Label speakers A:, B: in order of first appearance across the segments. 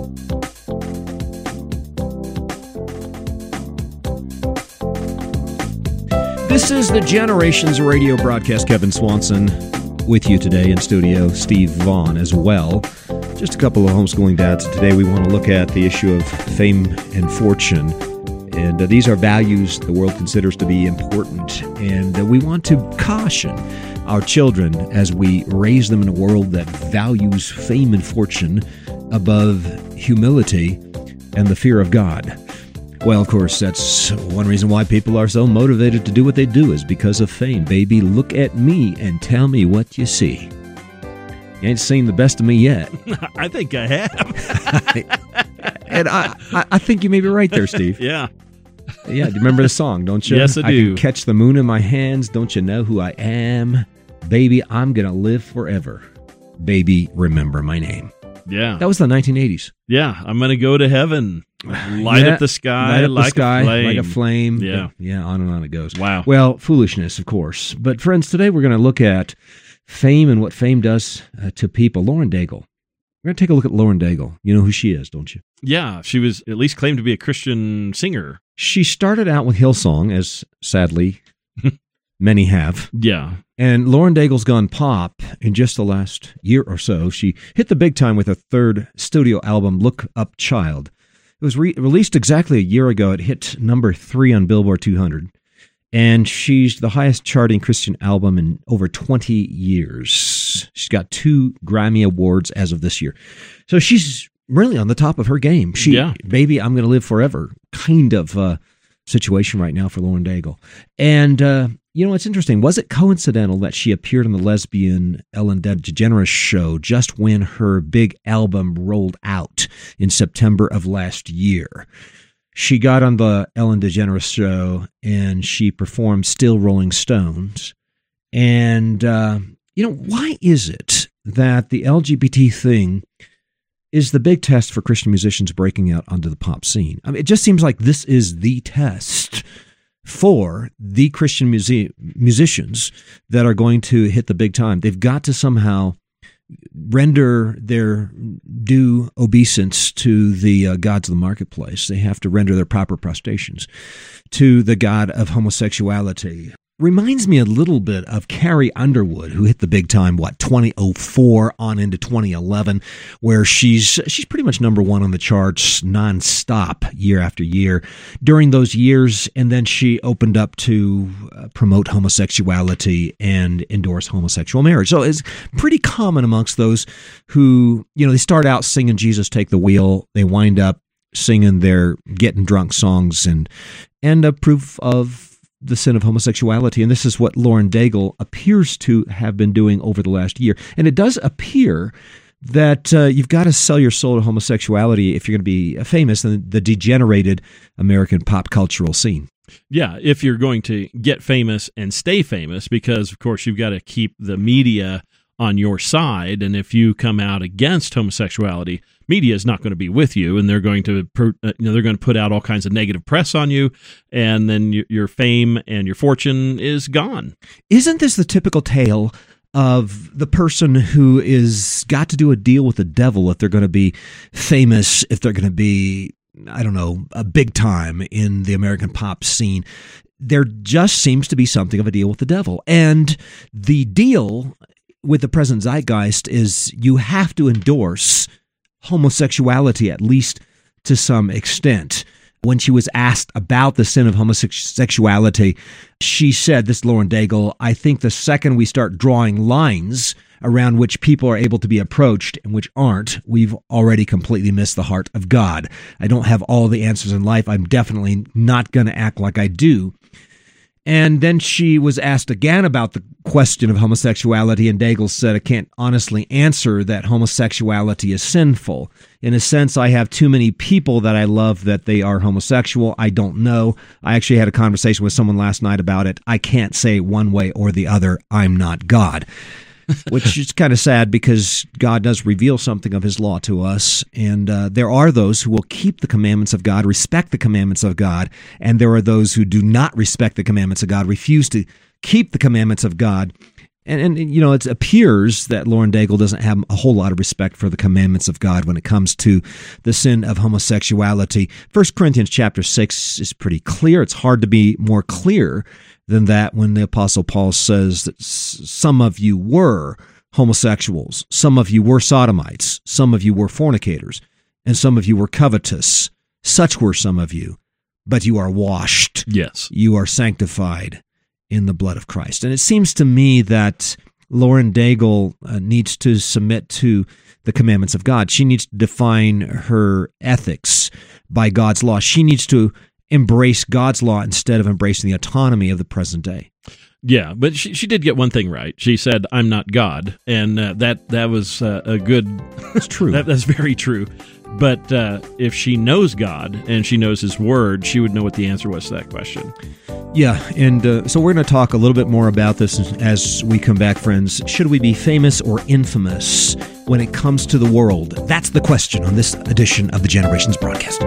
A: This is the Generations Radio broadcast. Kevin Swanson with you today in studio. Steve Vaughn as well. Just a couple of homeschooling dads. Today we want to look at the issue of fame and fortune. And these are values the world considers to be important. And we want to caution our children as we raise them in a world that values fame and fortune above humility and the fear of God. Well, of course, that's one reason why people are so motivated to do what they do is because of fame. Baby, look at me and tell me what you see. You ain't seen the best of me yet.
B: I think I have.
A: And I think you may be right there, Steve.
B: Yeah.
A: Yeah, do you remember the song, don't you?
B: Yes, I do.
A: I can catch the moon in my hands. Don't you know who I am? Baby, I'm going to live forever. Baby, remember my name.
B: Yeah.
A: That was the 1980s.
B: Yeah, I'm going to go to heaven. Light up the sky,
A: like a flame.
B: Yeah.
A: Yeah, on and on it goes.
B: Wow.
A: Well, foolishness, of course. But friends, today we're going to look at fame and what fame does to people. Lauren Daigle. We're going to take a look at Lauren Daigle. You know who she is, don't you?
B: Yeah, she was at least claimed to be a Christian singer.
A: She started out with Hillsong, as sadly many have.
B: Yeah.
A: And Lauren Daigle's gone pop in just the last year or so. She hit the big time with her third studio album, Look Up Child. It was released exactly a year ago. It hit number 3 on Billboard 200. And she's the highest charting Christian album in over 20 years. She's got 2 Grammy Awards as of this year. So she's really on the top of her game. Baby, I'm going to live forever kind of situation right now for Lauren Daigle. And, it's interesting. Was it coincidental that she appeared on the lesbian Ellen DeGeneres show just when her big album rolled out in September of last year? She got on the Ellen DeGeneres show and she performed Still Rolling Stones. And, why is it that the LGBT thing is the big test for Christian musicians breaking out onto the pop scene? I mean, it just seems like this is the test for the Christian musicians that are going to hit the big time. They've got to somehow render their due obeisance to the gods of the marketplace. They have to render their proper prostrations to the god of homosexuality. Reminds me a little bit of Carrie Underwood, who hit the big time, 2004 on into 2011, where she's pretty much number 1 on the charts nonstop year after year during those years. And then she opened up to promote homosexuality and endorse homosexual marriage. So it's pretty common amongst those who, they start out singing Jesus Take the Wheel. They wind up singing their getting drunk songs and a proof of the sin of homosexuality. And this is what Lauren Daigle appears to have been doing over the last year. And it does appear that you've got to sell your soul to homosexuality if you're going to be famous in the degenerated American pop cultural scene.
B: Yeah, if you're going to get famous and stay famous, because, of course, you've got to keep the media on your side, and if you come out against homosexuality, media is not going to be with you, and they're going to put out all kinds of negative press on you, and then your fame and your fortune is gone.
A: Isn't this the typical tale of the person who is got to do a deal with the devil if they're going to be famous, if they're going to be, a big time in the American pop scene? There just seems to be something of a deal with the devil, and the deal with the present zeitgeist is you have to endorse homosexuality, at least to some extent. When she was asked about the sin of homosexuality, she said, this Lauren Daigle, I think the second we start drawing lines around which people are able to be approached and which aren't, we've already completely missed the heart of God. I don't have all the answers in life. I'm definitely not going to act like I do. And then she was asked again about the question of homosexuality, and Daigle said, I can't honestly answer that homosexuality is sinful. In a sense, I have too many people that I love that they are homosexual. I don't know. I actually had a conversation with someone last night about it. I can't say one way or the other. I'm not God. Which is kind of sad because God does reveal something of his law to us. And there are those who will keep the commandments of God, respect the commandments of God. And there are those who do not respect the commandments of God, refuse to keep the commandments of God. And it appears that Lauren Daigle doesn't have a whole lot of respect for the commandments of God when it comes to the sin of homosexuality. 1 Corinthians chapter 6 is pretty clear. It's hard to be more clear than that when the Apostle Paul says that some of you were homosexuals, some of you were sodomites, some of you were fornicators, and some of you were covetous. Such were some of you, but you are washed.
B: Yes.
A: You are sanctified in the blood of Christ. And it seems to me that Lauren Daigle needs to submit to the commandments of God. She needs to define her ethics by God's law. She needs to embrace God's law instead of embracing the autonomy of the present day.
B: Yeah, but she did get one thing right. She said, "I'm not God," and that was a good.
A: It's true.
B: That's very true. But if she knows God and she knows His Word, she would know what the answer was to that question.
A: Yeah, and so we're going to talk a little bit more about this as we come back, friends. Should we be famous or infamous when it comes to the world? That's the question on this edition of the Generations broadcast.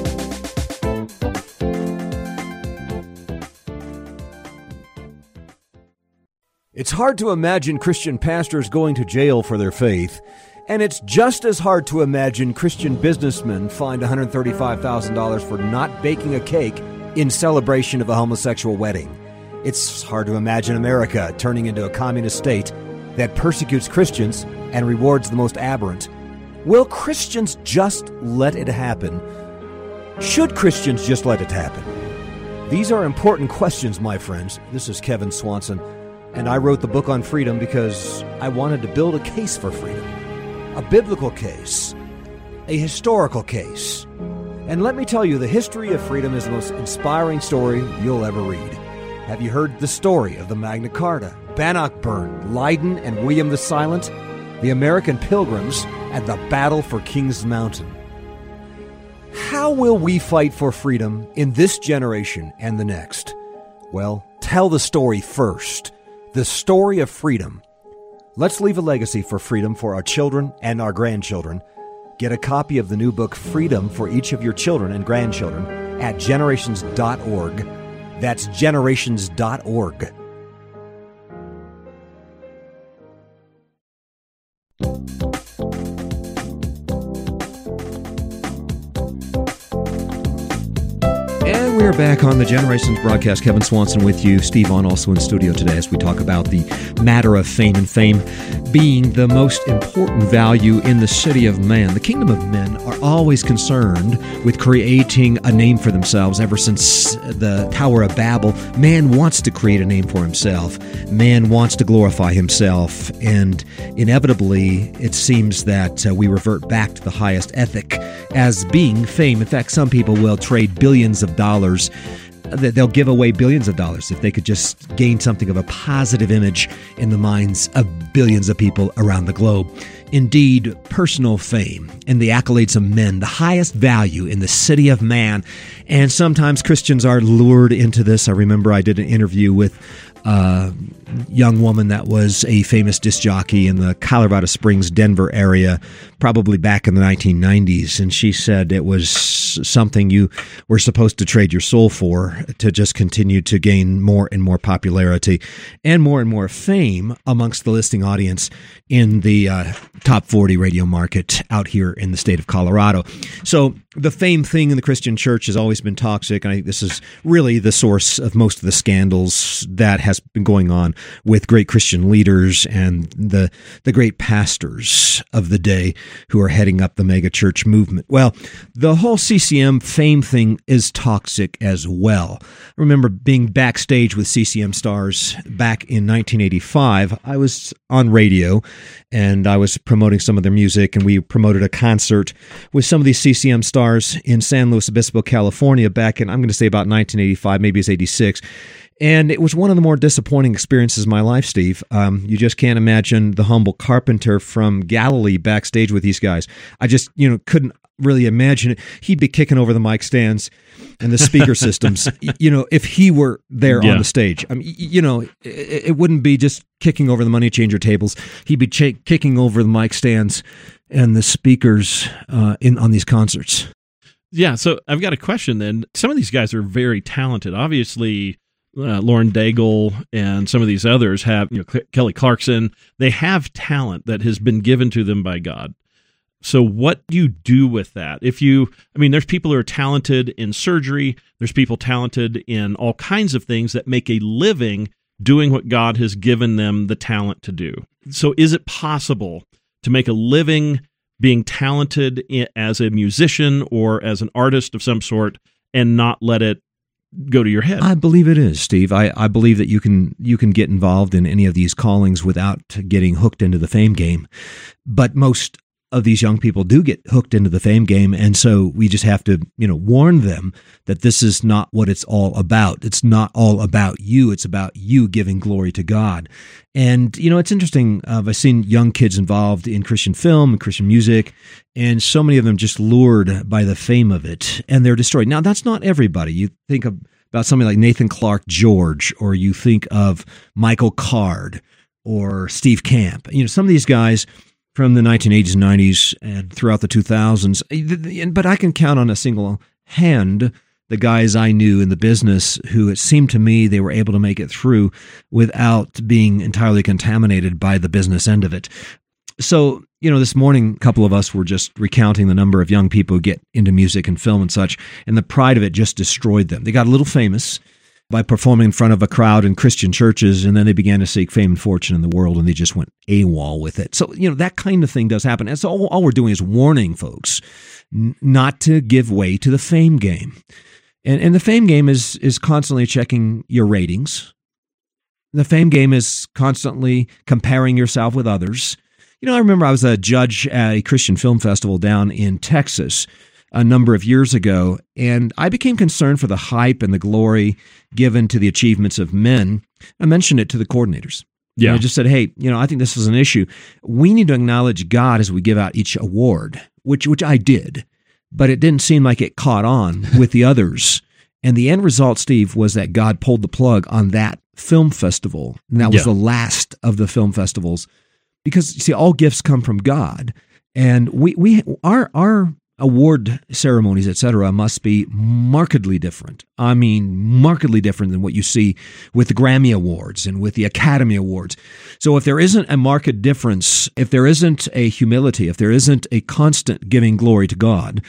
A: It's hard to imagine Christian pastors going to jail for their faith, and it's just as hard to imagine Christian businessmen fined $135,000 for not baking a cake in celebration of a homosexual wedding. It's hard to imagine America turning into a communist state that persecutes Christians and rewards the most aberrant. Will Christians just let it happen? Should Christians just let it happen? These are important questions, my friends. This is Kevin Swanson, and I wrote the book on freedom because I wanted to build a case for freedom. A biblical case, a historical case. And let me tell you, the history of freedom is the most inspiring story you'll ever read. Have you heard the story of the Magna Carta, Bannockburn, Leiden, and William the Silent, the American Pilgrims, and the battle for Kings Mountain? How will we fight for freedom in this generation and the next? Well, tell the story first. The story of freedom. Let's leave a legacy for freedom for our children and our grandchildren. Get a copy of the new book, Freedom, for each of your children and grandchildren at generations.org. That's generations.org. And we're back on the Generations broadcast. Kevin Swanson with you. Steve Vaughn also in studio today as we talk about the matter of fame, and fame being the most important value in the city of man. The kingdom of men are always concerned with creating a name for themselves. Ever since the Tower of Babel, man wants to create a name for himself. Man wants to glorify himself. And inevitably, it seems that we revert back to the highest ethic as being fame. In fact, some people will trade billions of dollars. They'll give away billions of dollars if they could just gain something of a positive image in the minds of billions of people around the globe. Indeed, personal fame and the accolades of men, the highest value in the city of man. And sometimes Christians are lured into this. I remember I did an interview with a young woman that was a famous disc jockey in the Colorado Springs, Denver area, probably back in the 1990s. And she said it was something you were supposed to trade your soul for, to just continue to gain more and more popularity and more fame amongst the listening audience in the top 40 radio market out here in the state of Colorado. So the fame thing in the Christian church has always been toxic, and I think this is really the source of most of the scandals that has been going on with great Christian leaders and the great pastors of the day who are heading up the mega church movement. Well, the whole CCM fame thing is toxic as well. I remember being backstage with CCM stars back in 1985. I was on radio, and I was promoting some of their music, and we promoted a concert with some of these CCM stars in San Luis Obispo, California, back in, I'm going to say about 1985, maybe it's 86. And it was one of the more disappointing experiences of my life, Steve. You just can't imagine the humble carpenter from Galilee backstage with these guys. I just, couldn't really imagine it. He'd be kicking over the mic stands and the speaker systems, if he were there on the stage. I mean, it wouldn't be just kicking over the money changer tables. He'd be kicking over the mic stands and the speakers on these concerts.
B: Yeah, so I've got a question then. Some of these guys are very talented. Obviously, Lauren Daigle and some of these others have, Kelly Clarkson, they have talent that has been given to them by God. So what do you do with that? There's people who are talented in surgery. There's people talented in all kinds of things that make a living doing what God has given them the talent to do. So is it possible to make a living being talented as a musician or as an artist of some sort and not let it go to your head?
A: I believe it is, Steve. I believe that you can get involved in any of these callings without getting hooked into the fame game. But most of these young people do get hooked into the fame game, and so we just have to, warn them that this is not what it's all about. It's not all about you. It's about you giving glory to God. And, it's interesting. I've seen young kids involved in Christian film and Christian music, and so many of them just lured by the fame of it, and they're destroyed. Now, that's not everybody. You think about somebody like Nathan Clark George, or you think of Michael Card or Steve Camp. Some of these guys from the 1980s and 90s and throughout the 2000s. But I can count on a single hand the guys I knew in the business who it seemed to me they were able to make it through without being entirely contaminated by the business end of it. So, this morning, a couple of us were just recounting the number of young people who get into music and film and such, and the pride of it just destroyed them. They got a little famous by performing in front of a crowd in Christian churches, and then they began to seek fame and fortune in the world, and they just went AWOL with it. So, that kind of thing does happen. And so all we're doing is warning folks not to give way to the fame game. And the fame game is constantly checking your ratings. The fame game is constantly comparing yourself with others. I remember I was a judge at a Christian film festival down in Texas a number of years ago, and I became concerned for the hype and the glory given to the achievements of men. I mentioned it to the coordinators.
B: Yeah.
A: I just said, hey, I think this is an issue. We need to acknowledge God as we give out each award, which I did, but it didn't seem like it caught on with the others. And the end result, Steve, was that God pulled the plug on that film festival. And that was the last of the film festivals. Because, you see, all gifts come from God. And our award ceremonies, etc., must be markedly different. I mean, markedly different than what you see with the Grammy Awards and with the Academy Awards. So if there isn't a marked difference, if there isn't a humility, if there isn't a constant giving glory to God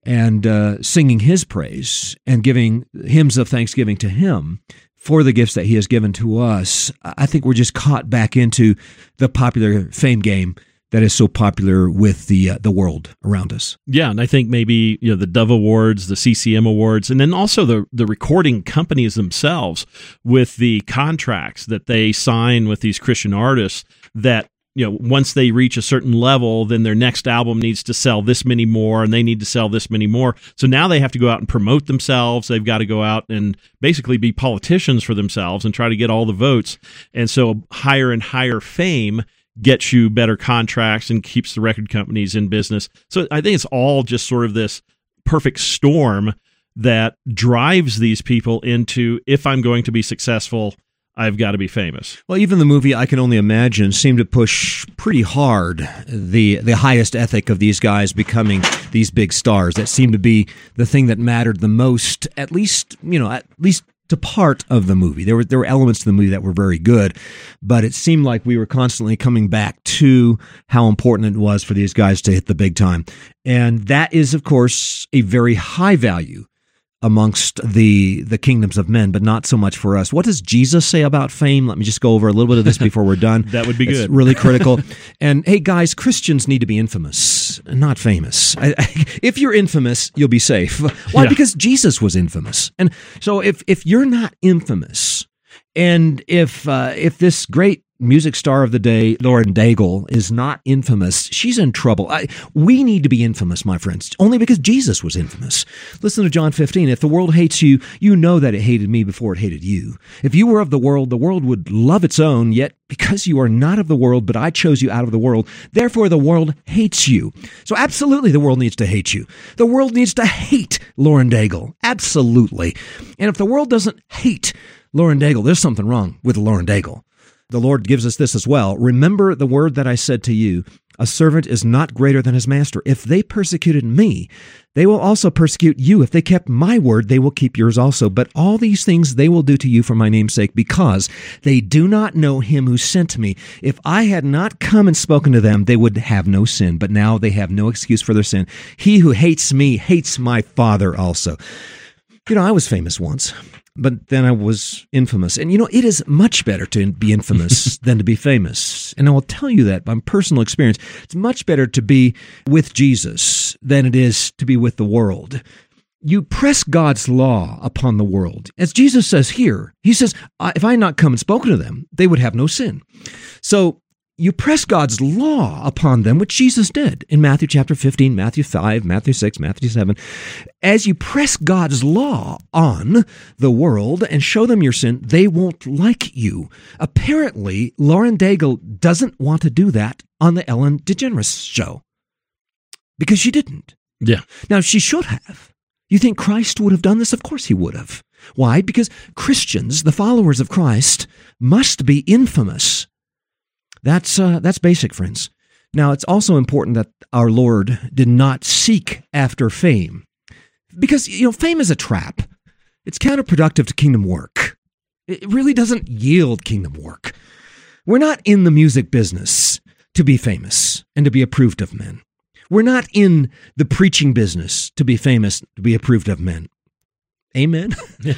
A: and singing His praise and giving hymns of thanksgiving to Him for the gifts that He has given to us, I think we're just caught back into the popular fame game that is so popular with the world around us.
B: Yeah, and I think maybe the Dove Awards, the CCM Awards, and then also the recording companies themselves with the contracts that they sign with these Christian artists that once they reach a certain level, then their next album needs to sell this many more, and they need to sell this many more. So now they have to go out and promote themselves. They've got to go out and basically be politicians for themselves and try to get all the votes. And so higher and higher fame gets you better contracts and keeps the record companies in business. So I think it's all just sort of this perfect storm that drives these people into, if I'm going to be successful, I've got to be famous.
A: Well, even the movie I Can Only Imagine seemed to push pretty hard the highest ethic of these guys becoming these big stars. That seemed to be the thing that mattered the most, at least to part of the movie. There were elements to the movie that were very good, but it seemed like we were constantly coming back to how important it was for these guys to hit the big time. And that is, of course, a very high value amongst the kingdoms of men, but not so much for us. What does Jesus say about fame? Let me just go over a little bit of this before we're done.
B: That would be good.
A: It's really critical. And hey, guys, Christians need to be infamous, not famous. If you're infamous, you'll be safe. Why? Yeah. Because Jesus was infamous. And so if you're not infamous, and if this great music star of the day, Lauren Daigle, is not infamous, she's in trouble. We need to be infamous, my friends, only because Jesus was infamous. Listen to John 15. If the world hates you, you know that it hated me before it hated you. If you were of the world would love its own, yet because you are not of the world, but I chose you out of the world, therefore the world hates you. So absolutely the world needs to hate you. The world needs to hate Lauren Daigle. Absolutely. And if the world doesn't hate Lauren Daigle, there's something wrong with Lauren Daigle. The Lord gives us this as well. Remember the word that I said to you, A servant is not greater than his master. If they persecuted me, they will also persecute you. If they kept my word, they will keep yours also. But all these things they will do to you for my name's sake, because they do not know him who sent me. If I had not come and spoken to them, they would have no sin. But now they have no excuse for their sin. He who hates me hates my Father also. I was famous once, but then I was infamous. And it is much better to be infamous than to be famous. And I will tell you that by personal experience. It's much better to be with Jesus than it is to be with the world. You press God's law upon the world. As Jesus says here, he says, if I had not come and spoken to them, they would have no sin. So you press God's law upon them, which Jesus did in Matthew chapter 15, Matthew 5, Matthew 6, Matthew 7. As you press God's law on the world and show them your sin, they won't like you. Apparently, Lauren Daigle doesn't want to do that on the Ellen DeGeneres show because she didn't.
B: Yeah.
A: Now, she should have. You think Christ would have done this? Of course he would have. Why? Because Christians, the followers of Christ, must be infamous. That's basic, friends. Now, it's also important that our Lord did not seek after fame. Because, fame is a trap. It's counterproductive to kingdom work. It really doesn't yield kingdom work. We're not in the music business to be famous and to be approved of men. We're not in the preaching business to be famous, to be approved of men. Amen?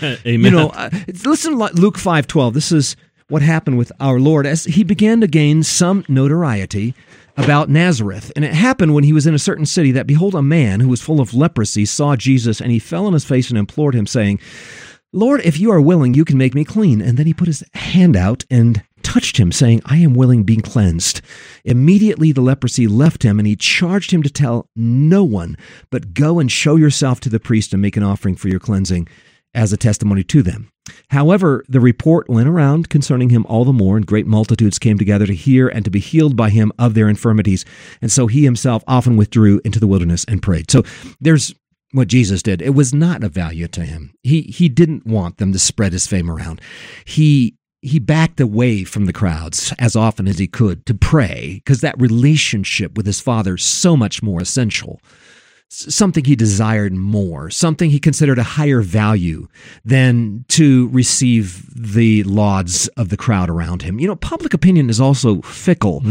B: Amen.
A: Listen to Luke 5:12. This is what happened with our Lord as he began to gain some notoriety about Nazareth. And it happened when he was in a certain city that, behold, a man who was full of leprosy saw Jesus, and he fell on his face and implored him, saying, Lord, if you are willing, you can make me clean. And then he put his hand out and touched him, saying, I am willing, be cleansed. Immediately the leprosy left him, and he charged him to tell no one, but go and show yourself to the priest and make an offering for your cleansing as a testimony to them. However, the report went around concerning him all the more, and great multitudes came together to hear and to be healed by him of their infirmities. And so he himself often withdrew into the wilderness and prayed. So there's what Jesus did. It was not of value to him. He didn't want them to spread his fame around. He backed away from the crowds as often as he could to pray, because that relationship with his Father is so much more essential. Something he desired more, something he considered a higher value than to receive the lauds of the crowd around him. Public opinion is also fickle,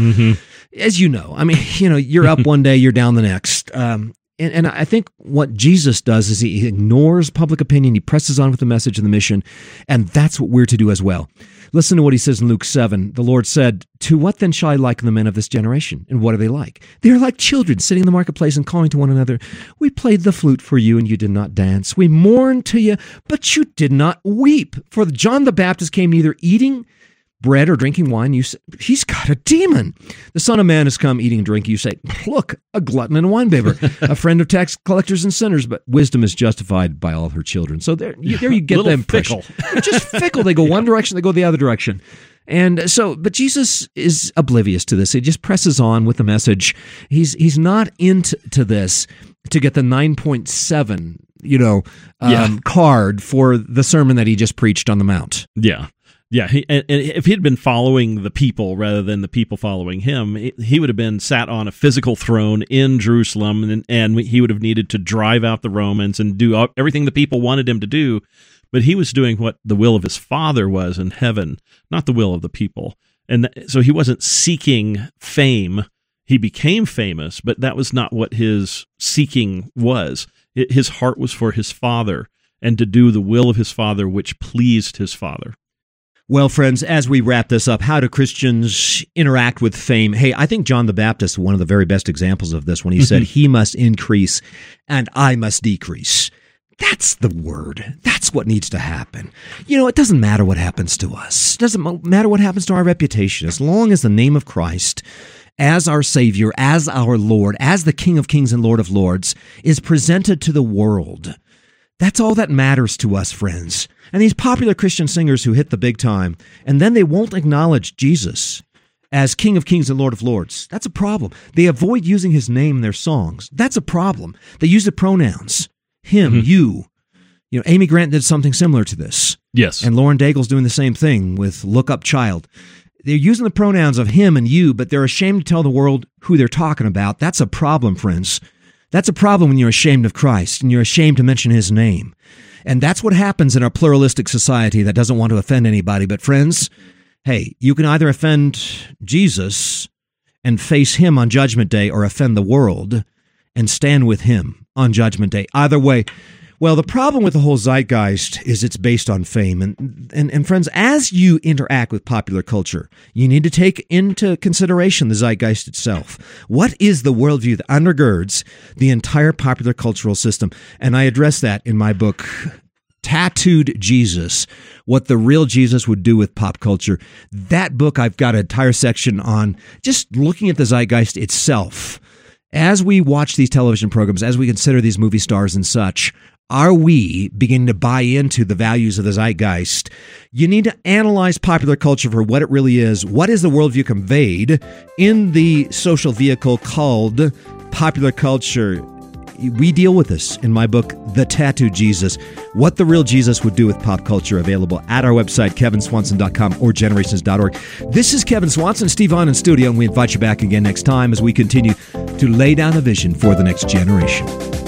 A: as you know. I mean, you're up one day, you're down the next. And I think what Jesus does is he ignores public opinion, he presses on with the message and the mission, and that's what we're to do as well. Listen to what he says in Luke 7. The Lord said, to what then shall I liken the men of this generation? And what are they like? They are like children sitting in the marketplace and calling to one another, we played the flute for you, and you did not dance. We mourned to you, but you did not weep. For John the Baptist came neither eating bread or drinking wine. You say, he's got a demon. The Son of Man has come eating and drinking. You say, look, a glutton and a winebibber, a friend of tax collectors and sinners, but wisdom is justified by all her children. So there you get the impression. They're just fickle. They go one direction, they go the other direction. And so, but Jesus is oblivious to this. He just presses on with the message. He's not into this to get the 9.7, card for the sermon that he just preached on the Mount.
B: Yeah. Yeah, and if he'd been following the people rather than the people following him, he would have been sat on a physical throne in Jerusalem, and he would have needed to drive out the Romans and do everything the people wanted him to do. But he was doing what the will of his Father was in heaven, not the will of the people. And so he wasn't seeking fame. He became famous, but that was not what his seeking was. His heart was for his Father and to do the will of his Father, which pleased his Father.
A: Well, friends, as we wrap this up, how do Christians interact with fame? Hey, I think John the Baptist is one of the very best examples of this when he said, he must increase and I must decrease. That's the word. That's what needs to happen. It doesn't matter what happens to us. It doesn't matter what happens to our reputation. As long as the name of Christ as our Savior, as our Lord, as the King of Kings and Lord of Lords is presented to the world, that's all that matters to us, friends. And these popular Christian singers who hit the big time, and then they won't acknowledge Jesus as King of Kings and Lord of Lords. That's a problem. They avoid using his name in their songs. That's a problem. They use the pronouns. Him, you. Amy Grant did something similar to this.
B: Yes.
A: And Lauren Daigle's doing the same thing with Look Up Child. They're using the pronouns of him and you, but they're ashamed to tell the world who they're talking about. That's a problem, friends. That's a problem when you're ashamed of Christ and you're ashamed to mention his name. And that's what happens in our pluralistic society that doesn't want to offend anybody. But friends, hey, you can either offend Jesus and face him on Judgment Day or offend the world and stand with him on Judgment Day. Either way, well, the problem with the whole zeitgeist is it's based on fame. And friends, as you interact with popular culture, you need to take into consideration the zeitgeist itself. What is the worldview that undergirds the entire popular cultural system? And I address that in my book, Tattooed Jesus, What the Real Jesus Would Do with Pop Culture. That book, I've got an entire section on just looking at the zeitgeist itself. As we watch these television programs, as we consider these movie stars and such, are we beginning to buy into the values of the zeitgeist? You need to analyze popular culture for what it really is. What is the worldview conveyed in the social vehicle called popular culture? We deal with this in my book, The Tattooed Jesus, What the Real Jesus Would Do with Pop Culture, available at our website, kevinswanson.com or generations.org. This is Kevin Swanson, Steve Vaughn in studio, and we invite you back again next time as we continue to lay down a vision for the next generation.